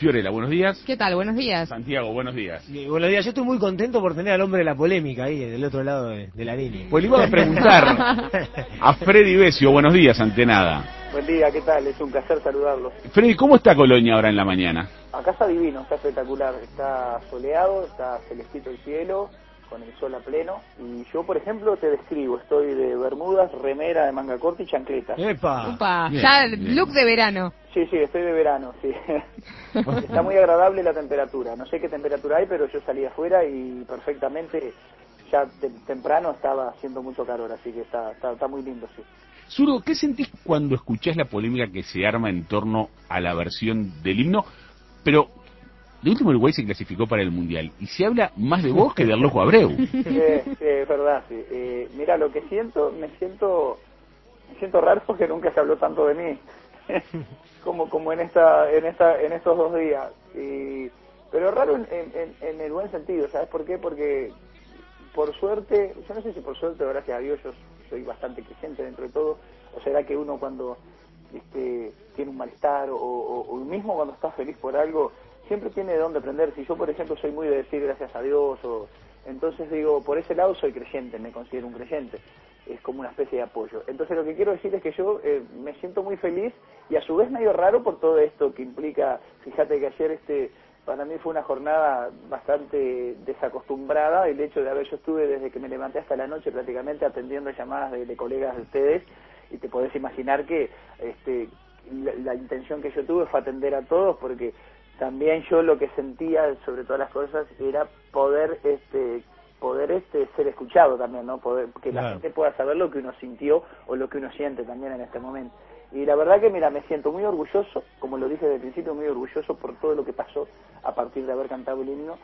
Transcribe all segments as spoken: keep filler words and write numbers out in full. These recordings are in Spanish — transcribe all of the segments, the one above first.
Fiorella, buenos días. ¿Qué tal? Buenos días. Santiago, buenos días. Sí, buenos días, yo estoy muy contento por tener al hombre de la polémica ahí, del otro lado de, de la línea. Pues le iba a preguntar a Freddy Besio, buenos días, ante nada. Buen día, ¿qué tal? Es un placer saludarlos. Freddy, ¿cómo está Colonia ahora en la mañana? Acá está divino, está espectacular, está soleado, está celestito el cielo, con el sol a pleno. Y yo, por ejemplo, te describo, estoy de bermudas, remera de manga corta y chancletas. ¡Epa! Upa, Bien, ya bien. look de verano. Sí, sí, estoy de verano, sí. Está muy agradable la temperatura. No sé qué temperatura hay, pero yo salí afuera y perfectamente, ya te temprano estaba haciendo mucho calor, así que está, está, está muy lindo, sí. Zurdo, ¿qué sentís cuando escuchás la polémica que se arma en torno a la versión del himno? Pero de último Uruguay se clasificó para el Mundial y se habla más de vos que de Arlojo Abreu. Sí, sí, es verdad, sí. Eh, mira, lo que siento, me siento, me siento raro porque nunca se habló tanto de mí como como en esta, en esta, en estos dos días. Y, pero raro en, en, en el buen sentido, ¿sabes por qué? Porque por suerte, yo no sé si por suerte o gracias a Dios, yo soy bastante creyente dentro de todo, o será que uno cuando este, tiene un malestar o, o, o mismo cuando está feliz por algo, siempre tiene de dónde aprender. Si yo, por ejemplo, soy muy de decir gracias a Dios, o entonces digo, por ese lado soy creyente, me considero un creyente, es como una especie de apoyo. Entonces lo que quiero decir es que yo eh, me siento muy feliz y a su vez medio raro por todo esto que implica. Fíjate que ayer este para mí fue una jornada bastante desacostumbrada, el hecho de haber, yo estuve desde que me levanté hasta la noche prácticamente atendiendo llamadas de, de colegas de ustedes, y te podés imaginar que este la, la intención que yo tuve fue atender a todos, porque también yo lo que sentía sobre todas las cosas era poder este poder este ser escuchado también, ¿no? Poder que claro, la gente pueda saber lo que uno sintió o lo que uno siente también en este momento. Y la verdad que, mira, me siento muy orgulloso, como lo dije desde el principio, muy orgulloso por todo lo que pasó a partir de haber cantado el himno,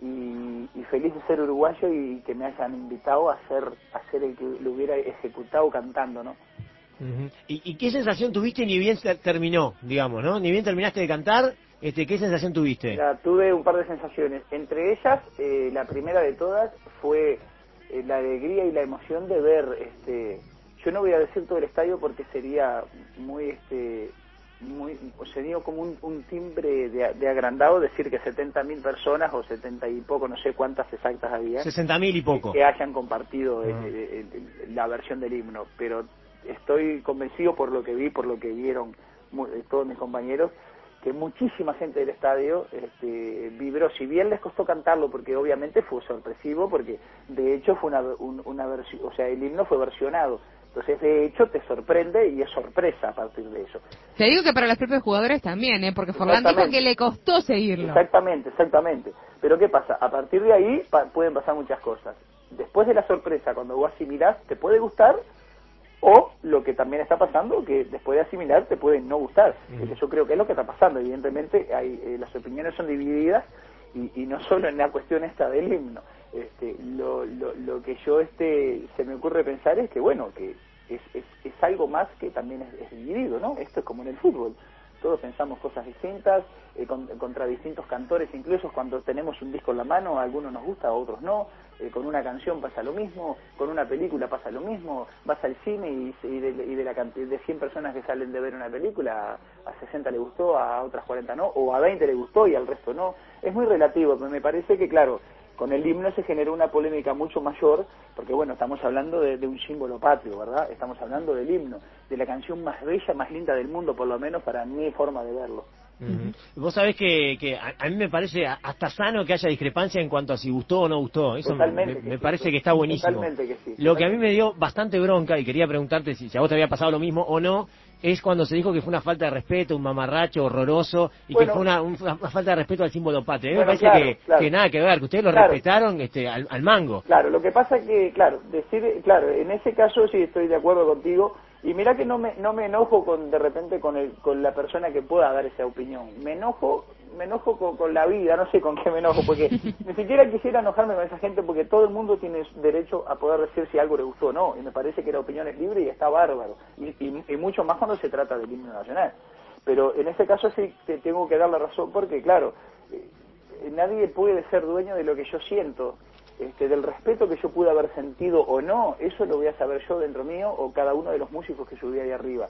y, y feliz de ser uruguayo y que me hayan invitado a ser, a ser el que lo hubiera ejecutado cantando, ¿no? Uh-huh. ¿Y, ¿Y qué sensación tuviste ni bien terminó, digamos, ¿no? Ni bien terminaste de cantar, este, ¿qué sensación tuviste? Mira, tuve un par de sensaciones. Entre ellas, eh, la primera de todas fue eh, la alegría y la emoción de ver, este, yo no voy a decir todo el estadio porque sería muy, este, muy, sería como un, un timbre de, de agrandado decir que setenta mil personas o setenta y poco, no sé cuántas exactas había. sesenta mil y poco. Que, que hayan compartido uh-huh. eh, eh, la versión del himno, pero estoy convencido por lo que vi, por lo que vieron muy, eh, todos mis compañeros, que muchísima gente del estadio este, vibró, si bien les costó cantarlo, porque obviamente fue sorpresivo, porque de hecho fue una, un, una versión, o sea, el himno fue versionado, entonces de hecho te sorprende y es sorpresa a partir de eso. Te digo que para los propios jugadores también, ¿eh? Porque Forlán dijo que le costó seguirlo. Exactamente, exactamente. Pero ¿qué pasa? A partir de ahí pa- pueden pasar muchas cosas. Después de la sorpresa, cuando vos asimilás, te puede gustar, o lo que también está pasando, que después de asimilar te puede no gustar. Uh-huh. Que yo creo que es lo que está pasando. Evidentemente hay, eh, las opiniones son divididas, y, y no solo en la cuestión esta del himno. Este, lo, lo, lo que yo este se me ocurre pensar es que, bueno, que es, es, es algo más que también es, es dividido, ¿no? Esto es como en el fútbol. Todos pensamos cosas distintas, eh, con, contra distintos cantores, incluso cuando tenemos un disco en la mano, a algunos nos gusta, a otros no, eh, con una canción pasa lo mismo, con una película pasa lo mismo, vas al cine y, y, de, y de la cantidad de cien personas que salen de ver una película, a sesenta le gustó, a otras cuarenta no, o a veinte le gustó y al resto no. Es muy relativo, pero me parece que, claro, con el himno se generó una polémica mucho mayor, porque bueno, estamos hablando de, de un símbolo patrio, ¿verdad? Estamos hablando del himno, de la canción más bella, más linda del mundo, por lo menos para mi forma de verlo. Uh-huh. Vos sabés que, que a, a mí me parece hasta sano que haya discrepancia en cuanto a si gustó o no gustó. Eso Totalmente me, me sí, parece que está buenísimo. Totalmente que sí. Lo que a mí me dio bastante bronca, y quería preguntarte si, si a vos te había pasado lo mismo o no, es cuando se dijo que fue una falta de respeto, un mamarracho horroroso, y bueno, que fue una, una, una falta de respeto al símbolo patrio. A mí bueno, me parece claro, que, claro. que nada que ver, que ustedes lo claro. respetaron este, al, al mango. Claro, lo que pasa es que, claro, decir, claro, en ese caso sí estoy de acuerdo contigo, y mirá que no me no me enojo con de repente con el con la persona que pueda dar esa opinión. Me enojo, me enojo con, con la vida, no sé con qué me enojo, porque ni siquiera quisiera enojarme con esa gente, porque todo el mundo tiene derecho a poder decir si algo le gustó o no, y me parece que la opinión es libre y está bárbaro, y, y, y mucho más cuando se trata del himno nacional. Pero en este caso sí te tengo que dar la razón, porque claro, eh, nadie puede ser dueño de lo que yo siento. Este, del respeto que yo pude haber sentido o no, eso lo voy a saber yo dentro mío o cada uno de los músicos que subí ahí arriba.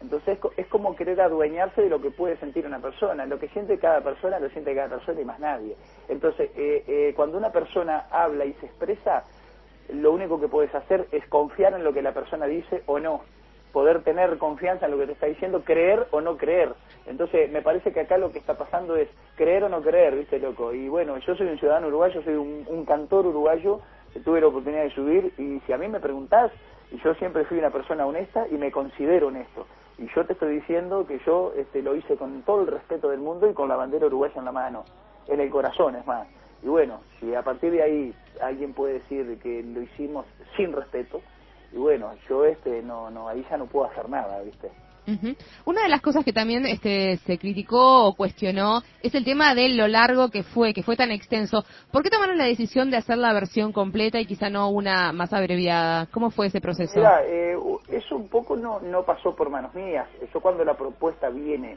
Entonces es como querer adueñarse de lo que puede sentir una persona. Lo que siente cada persona, lo siente cada persona y más nadie. Entonces, eh, eh, cuando una persona habla y se expresa, lo único que puedes hacer es confiar en lo que la persona dice o no. Poder tener confianza en lo que te está diciendo, creer o no creer. Entonces, me parece que acá lo que está pasando es creer o no creer, ¿viste, loco? Y bueno, yo soy un ciudadano uruguayo, soy un, un cantor uruguayo, tuve la oportunidad de subir, y si a mí me preguntás, yo siempre fui una persona honesta y me considero honesto. Y yo te estoy diciendo que yo este, lo hice con todo el respeto del mundo y con la bandera uruguaya en la mano, en el corazón, es más. Y bueno, si a partir de ahí alguien puede decir que lo hicimos sin respeto, y bueno, yo este no no ahí ya no puedo hacer nada, ¿viste? Uh-huh. Una de las cosas que también este se criticó o cuestionó es el tema de lo largo que fue, que fue tan extenso. ¿Por qué tomaron la decisión de hacer la versión completa y quizá no una más abreviada? ¿Cómo fue ese proceso? Mira, eh, eso un poco no no pasó por manos mías. Yo cuando la propuesta viene,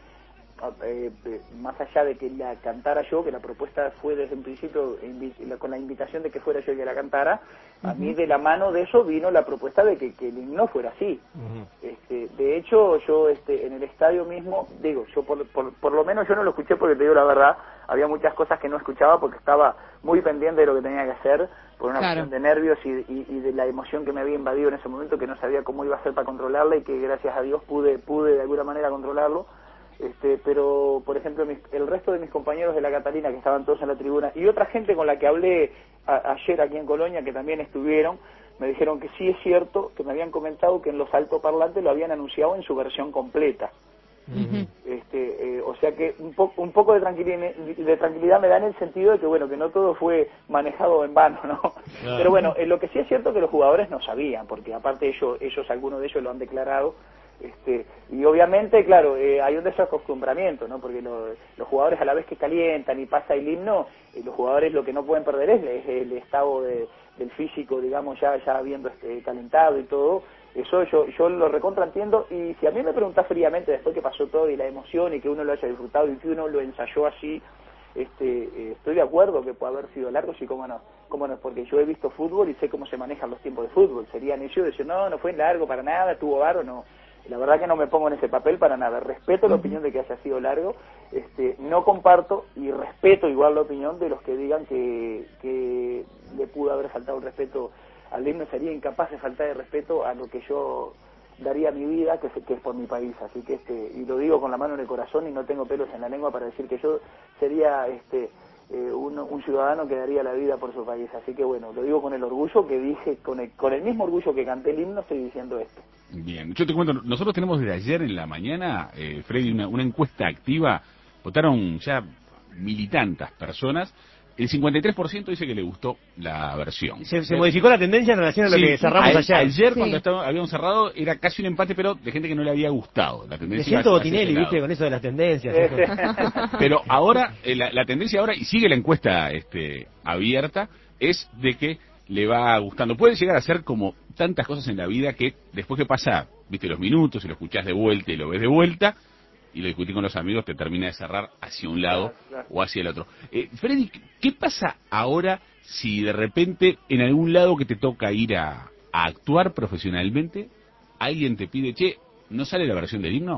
eh, eh, más allá de que la cantara yo, que la propuesta fue desde un principio con la invitación de que fuera yo el que la cantara, uh-huh. A mí de la mano de eso vino la propuesta de que, que el himno fuera así. Uh-huh. este, de hecho, yo este, en el estadio mismo, digo, yo por, por, por lo menos yo no lo escuché porque te digo la verdad, había muchas cosas que no escuchaba porque estaba muy pendiente de lo que tenía que hacer, por una claro. cuestión de nervios y, y, y de la emoción que me había invadido en ese momento, que no sabía cómo iba a hacer para controlarla y que gracias a Dios pude, pude de alguna manera controlarlo. Este, pero, por ejemplo, mis, el resto de mis compañeros de la Catalina, que estaban todos en la tribuna, y otra gente con la que hablé a, ayer aquí en Colonia, que también estuvieron, me dijeron que sí es cierto, que me habían comentado que en los altoparlantes lo habían anunciado en su versión completa. Uh-huh. este, eh, o sea que un, po un poco de tranquilidad, de tranquilidad me da en el sentido de que, bueno, que no todo fue manejado en vano, ¿no? Claro. Pero bueno, eh, lo que sí es cierto que los jugadores no sabían, porque aparte ellos, ellos algunos de ellos lo han declarado. Este, y obviamente, claro, eh, hay un desacostumbramiento, ¿no? Porque lo, los jugadores a la vez que calientan y pasa el himno, eh, los jugadores lo que no pueden perder es, es el estado de, del físico, digamos, ya ya habiendo este, calentado y todo. Eso yo yo lo recontraentiendo, y si a mí me preguntás fríamente después que pasó todo y la emoción y que uno lo haya disfrutado y que uno lo ensayó así, este eh, estoy de acuerdo que puede haber sido largo, sí, cómo no, cómo no, porque yo he visto fútbol y sé cómo se manejan los tiempos de fútbol. Serían ellos decir, no, no fue largo para nada, estuvo bárbaro, no. La verdad que no me pongo en ese papel para nada. Respeto la opinión de que haya sido largo, este, no comparto y respeto igual la opinión de los que digan que, que le pudo haber faltado el respeto al himno. Sería incapaz de faltar el respeto a lo que yo daría mi vida, que es, que es por mi país. Así que, este, y lo digo con la mano en el corazón y no tengo pelos en la lengua para decir que yo sería este eh, un, un ciudadano que daría la vida por su país. Así que bueno, lo digo con el orgullo que dije, con el, con el mismo orgullo que canté el himno, estoy diciendo esto. Bien, yo te cuento, nosotros tenemos desde ayer en la mañana, eh, Freddy, una, una encuesta activa. Votaron ya mil y tantas personas. El cincuenta y tres por ciento dice que le gustó la versión. Se, se modificó la tendencia en relación a lo sí, que cerramos a, ayer. Ayer sí. cuando estaba, habíamos cerrado era casi un empate, pero de gente que no le había gustado. La tendencia. Me siento Botinelli, viste, con eso de las tendencias. Pero ahora, eh, la, la tendencia ahora, y sigue la encuesta este, abierta, es de que le va gustando. Puede llegar a ser como tantas cosas en la vida que después que pasa, viste, los minutos y lo escuchás de vuelta y lo ves de vuelta y lo discutís con los amigos, te termina de cerrar hacia un lado claro, claro. o hacia el otro. Eh, Freddy, ¿qué pasa ahora si de repente en algún lado que te toca ir a, a actuar profesionalmente, alguien te pide, che, ¿no sale la versión del himno?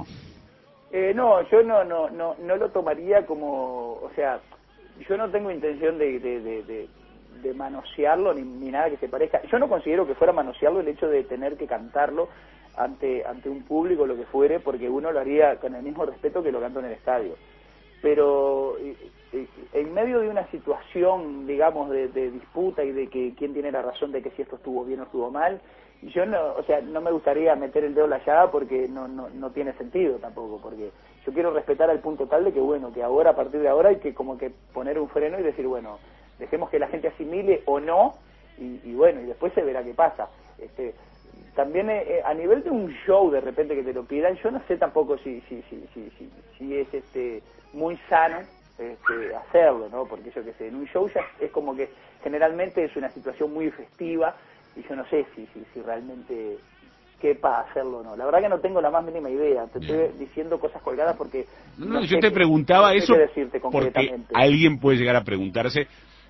Eh, no, yo no, no, no, no lo tomaría como, o sea, yo no tengo intención de, de, de, de de manosearlo ni, ni nada que se parezca. Yo no considero que fuera manosearlo el hecho de tener que cantarlo ante ante un público, lo que fuere, porque uno lo haría con el mismo respeto que lo canto en el estadio. Pero en medio de una situación, digamos, de, de disputa y de que quién tiene la razón de que si esto estuvo bien o estuvo mal, yo no, o sea, no me gustaría meter el dedo en la llaga porque no, no, no tiene sentido tampoco, porque yo quiero respetar al punto tal de que, bueno, que ahora, a partir de ahora hay que como que poner un freno y decir, bueno, dejemos que la gente asimile o no, y, y bueno, y después se verá qué pasa. Este, también eh, a nivel de un show, de repente que te lo pidan, yo no sé tampoco si si si si, si, si es este muy sano este, hacerlo, ¿no? Porque yo qué sé, en un show ya es como que generalmente es una situación muy festiva, y yo no sé si si, si realmente quepa hacerlo o no. La verdad que no tengo la más mínima idea. Te Bien. estoy diciendo cosas colgadas porque... No, no yo te preguntaba qué, eso no sé porque alguien puede llegar a preguntarse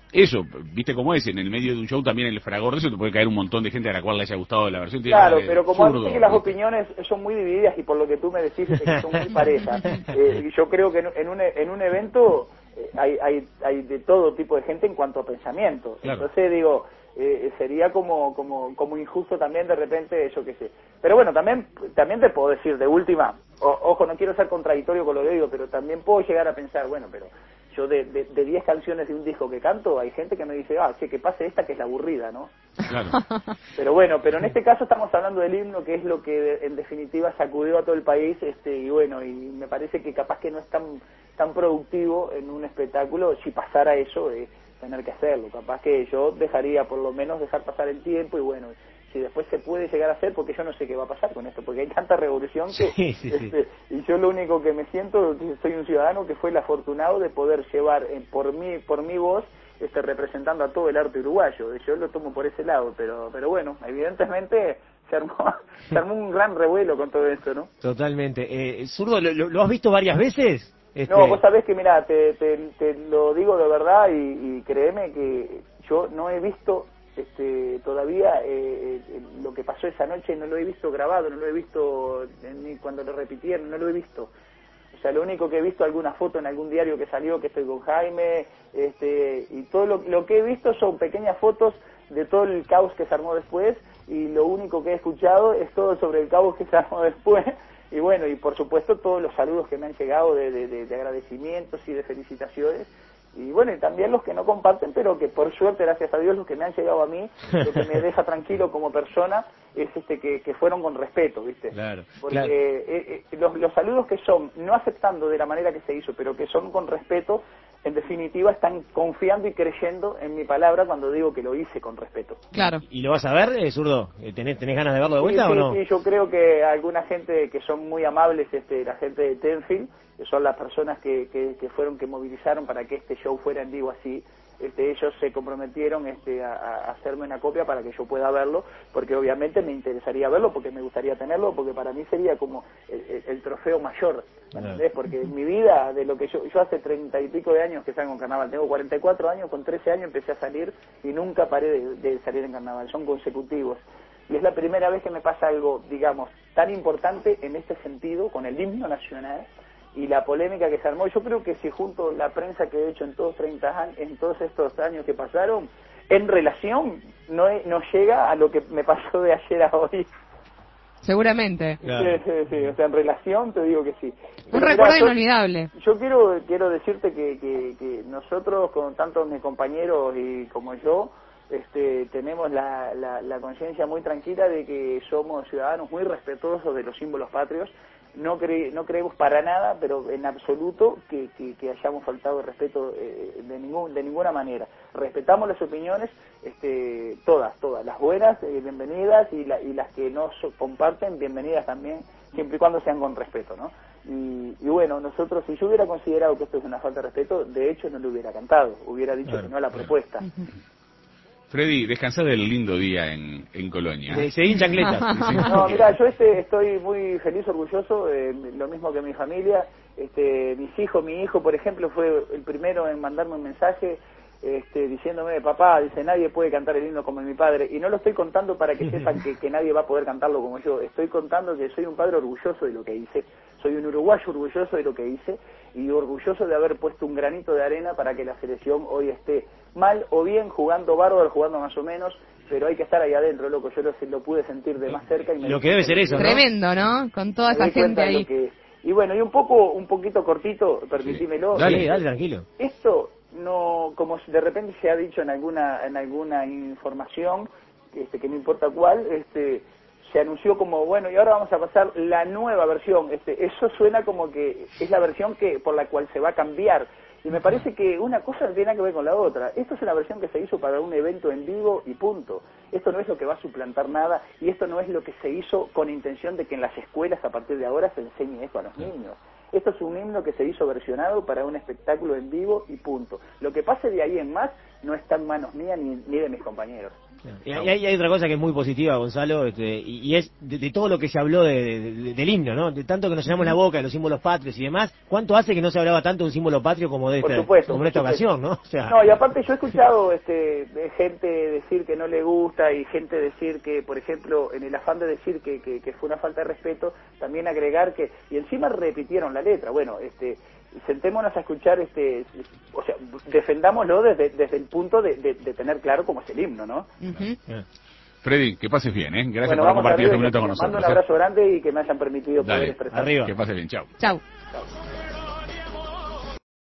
eso, viste cómo es, en el medio de un show también el fragor de eso te puede caer un montón de gente a la cual le haya gustado la versión. Claro, de, pero como zurdo, así que las ¿viste? opiniones son muy divididas y por lo que tú me decís es que son muy parejas, eh, yo creo que en, en, un, en un evento eh, hay, hay, hay de todo tipo de gente en cuanto a pensamiento. Claro. Entonces digo, eh, sería como, como, como injusto también de repente, yo qué sé. Pero bueno, también, también te puedo decir de última, o, ojo, no quiero ser contradictorio con lo que digo, pero también puedo llegar a pensar, bueno, pero... Yo de, de, de diez canciones de un disco que canto, hay gente que me dice, ah, che, que pase esta que es la aburrida, ¿no? Claro. Pero bueno, pero en este caso estamos hablando del himno, que es lo que de, en definitiva sacudió a todo el país, este y bueno, y me parece que capaz que no es tan tan productivo en un espectáculo si pasara eso de tener que hacerlo. Capaz que yo dejaría por lo menos dejar pasar el tiempo y bueno, si después se puede llegar a hacer, porque yo no sé qué va a pasar con esto, porque hay tanta revolución que sí, sí, este, sí. y yo lo único que me siento, soy un ciudadano que fue el afortunado de poder llevar eh, por mí, por mi voz, este, representando a todo el arte uruguayo. Yo lo tomo por ese lado, pero pero bueno, evidentemente se armó, se armó un gran revuelo con todo esto, ¿no? Totalmente. Eh, Zurdo, ¿lo, lo has visto varias veces? Este... No, vos sabés que, mira, te, te, te lo digo de verdad y, y créeme que yo no he visto este, todavía eh, eh, lo que pasó esa noche, no lo he visto grabado, no lo he visto ni cuando lo repitieron, no lo he visto. O sea, lo único que he visto, alguna foto en algún diario que salió, que estoy con Jaime, este, y todo lo, lo que he visto son pequeñas fotos de todo el caos que se armó después, y lo único que he escuchado es todo sobre el caos que se armó después, y bueno, y por supuesto todos los saludos que me han llegado de, de, de, de agradecimientos y de felicitaciones, y bueno, y también los que no comparten, pero que por suerte, gracias a Dios, los que me han llegado a mí, lo que me deja tranquilo como persona es este que, que fueron con respeto, ¿viste? Claro, porque claro. Eh, eh, los, los saludos que son, no aceptando de la manera que se hizo, pero que son con respeto, en definitiva están confiando y creyendo en mi palabra cuando digo que lo hice con respeto. Claro. ¿Y lo vas a ver, eh, Zurdo? ¿Tenés, ¿Tenés ganas de verlo de vuelta sí, o sí, no? Sí, yo creo que alguna gente que son muy amables, este, la gente de Tenfield, que son las personas que, que, que fueron, que movilizaron para que este show fuera en vivo así, este, ellos se comprometieron este, a, a hacerme una copia para que yo pueda verlo, porque obviamente me interesaría verlo, porque me gustaría tenerlo, porque para mí sería como el, el, el trofeo mayor, ¿entendés? Porque en mi vida, de lo que yo, yo hace treinta y pico de años que salgo en carnaval, tengo cuarenta y cuatro años, con trece años empecé a salir y nunca paré de, de salir en carnaval, son consecutivos. Y es la primera vez que me pasa algo, digamos, tan importante en este sentido, con el himno nacional, y la polémica que se armó. Yo creo que si junto la prensa que he hecho en todos treinta años, en todos estos años que pasaron, en relación no, no llega a lo que me pasó de ayer a hoy. Seguramente. Claro. Sí, sí, sí, o sea, en relación te digo que sí. Un Pero recuerdo mirá, yo, inolvidable. Yo quiero quiero decirte que, que, que nosotros, con tanto mis compañeros y como yo, este, tenemos la, la, la conciencia muy tranquila de que somos ciudadanos muy respetuosos de los símbolos patrios. No, cre no creemos para nada, pero en absoluto, que, que, que hayamos faltado de respeto eh, de, ningún, de ninguna manera. Respetamos las opiniones, este, todas, todas, las buenas, eh, bienvenidas, y, la, y las que no so comparten, bienvenidas también, siempre y cuando sean con respeto, ¿no? Y, y bueno, nosotros, si yo hubiera considerado que esto es una falta de respeto, de hecho no lo hubiera cantado, hubiera dicho claro, que no a la claro. propuesta. Freddy, descansá del lindo día en, en Colonia. Se, se hincha chancletas. No, mira, yo este, estoy muy feliz, orgulloso, eh, lo mismo que mi familia. Este, mis hijos, mi hijo, por ejemplo, fue el primero en mandarme un mensaje este, diciéndome, papá, dice, nadie puede cantar el himno como mi padre. Y no lo estoy contando para que sepan que, que nadie va a poder cantarlo como yo. Estoy contando que soy un padre orgulloso de lo que hice. Soy un uruguayo orgulloso de lo que hice y orgulloso de haber puesto un granito de arena para que la selección hoy esté mal o bien, jugando bárbaro, jugando más o menos, pero hay que estar ahí adentro, loco. Yo lo, lo pude sentir de más cerca. Y me lo que debe ser eso, ¿no? Tremendo, ¿no? Con toda esa gente ahí. Que, y bueno, y un poco un poquito cortito, permitímelo. Sí. Dale, dale, tranquilo. Esto no, como de repente se ha dicho en alguna en alguna información, este, que no importa cuál, este se anunció como, bueno, y ahora vamos a pasar la nueva versión. Este, eso suena como que es la versión que por la cual se va a cambiar. Y me parece que una cosa no tiene nada que ver con la otra. Esto es una versión que se hizo para un evento en vivo y punto. Esto no es lo que va a suplantar nada, y esto no es lo que se hizo con intención de que en las escuelas a partir de ahora se enseñe esto a los niños. Esto es un himno que se hizo versionado para un espectáculo en vivo y punto. Lo que pase de ahí en más no está en manos mías ni, ni de mis compañeros. Y hay, hay otra cosa que es muy positiva, Gonzalo, este, y, y es de, de todo lo que se habló de, de, de, del himno, ¿no? De tanto que nos llenamos la boca de los símbolos patrios y demás, ¿cuánto hace que no se hablaba tanto de un símbolo patrio como de esta, supuesto, como en esta ocasión, ¿no? O sea, no, y aparte yo he escuchado este, de gente decir que no le gusta y gente decir que, por ejemplo, en el afán de decir que, que, que fue una falta de respeto, también agregar que, y encima repitieron la letra, bueno, este... sentémonos a escuchar, este, o sea, defendámoslo desde, desde el punto de, de, de tener claro cómo es el himno, ¿no? Uh-huh. Freddy, que pases bien, ¿eh? Gracias bueno, por compartir este arriba, minuto con mando nosotros. un abrazo ¿eh? grande y que me hayan permitido Dale, poder expresar. arriba. Que pases bien, chao. Chau. Chao.